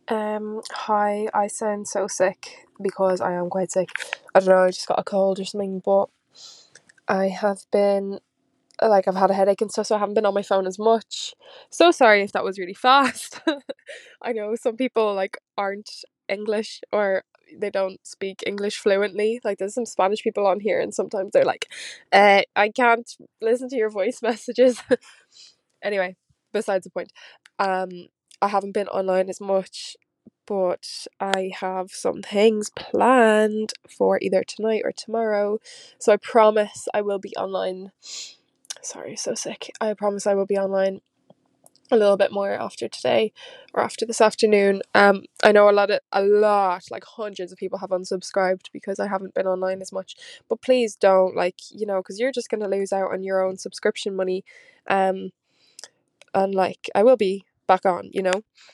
Hi, I sound so sick because I am quite sick. I don't know, I just got a cold or something, but I have been I've had a headache and stuff, so I haven't been on my phone as much. So sorry if that was really fast. I know some people aren't English or they don't speak English fluently. Like there's some Spanish people on here and sometimes they're like, I can't listen to your voice messages. Anyway, besides the point. Um, I haven't been online as much, but I have some things planned for either tonight or tomorrow. So I promise I will be online. Sorry, so sick. I promise I will be online a little bit more after today or after this afternoon. I know like hundreds of people have unsubscribed because I haven't been online as much. But please don't, because you're just gonna lose out on your own subscription money. And I will be back on.